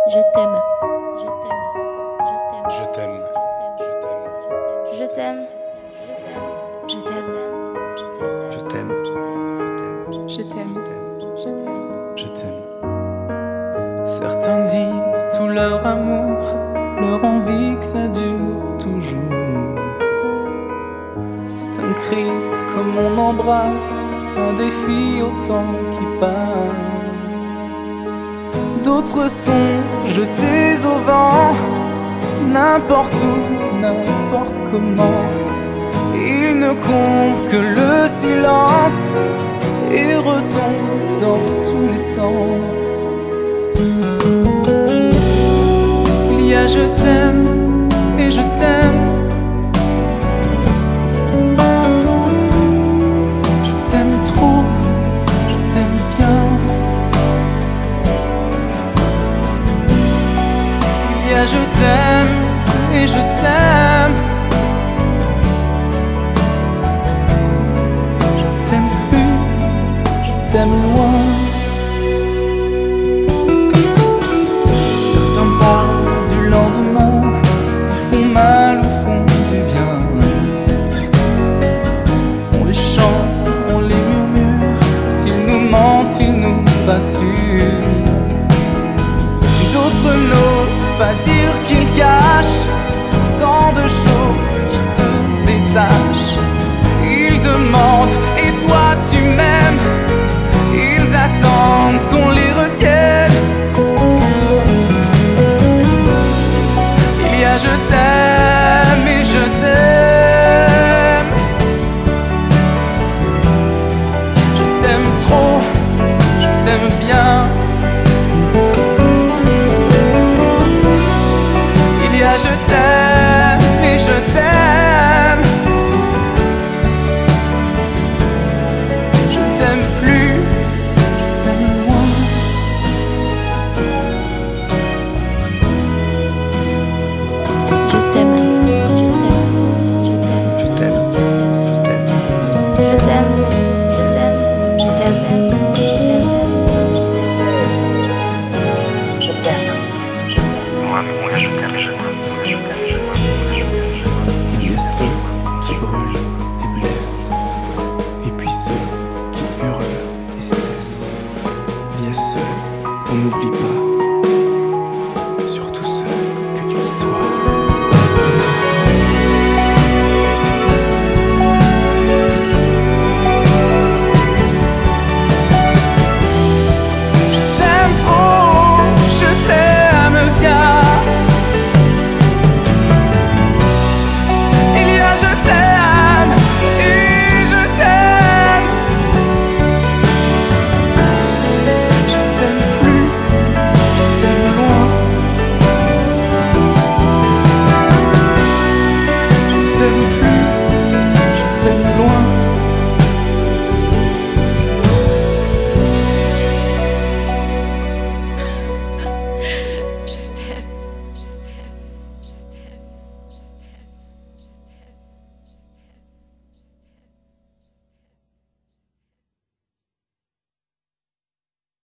Je t'aime. Je t'aime. Je t'aime. Je t'aime. Je t'aime. Je t'aime. Je t'aime. Je t'aime. Certains disent tout leur amour, leur envie que ça dure toujours. C'est un cri comme on embrasse, un défi au temps qui passe. D'autres sont jetés au vent, n'importe où, n'importe comment. Ils ne comptent que le silence et retombent dans tous les sens. Il y a je t'aime et je t'aime. Je t'aime trop, je t'aime bien. Il y a je t'aime et je t'aime. Je t'aime plus, je t'aime loin. Certains parlent du lendemain, ils font mal ou font du bien. On les chante, on les murmure, s'ils nous mentent, ils nous rassurent. D'autres n'osent pas dire qu'ils cachent tant de choses qui se détachent. Ils demandent, et toi tu m'aimes? Ils attendent qu'on les retienne. Il y a je t'aime et je t'aime. Je t'aime trop, je t'aime bien. Il y a je t'aime et je t'aime. Je t'aime plus, je t'aime loin. Je t'aime. Je t'aime. Je t'aime. Je t'aime. Il y a ceux qui brûlent et blessent, et puis ceux qui hurlent et cessent. Il y a ceux qu'on n'oublie pas,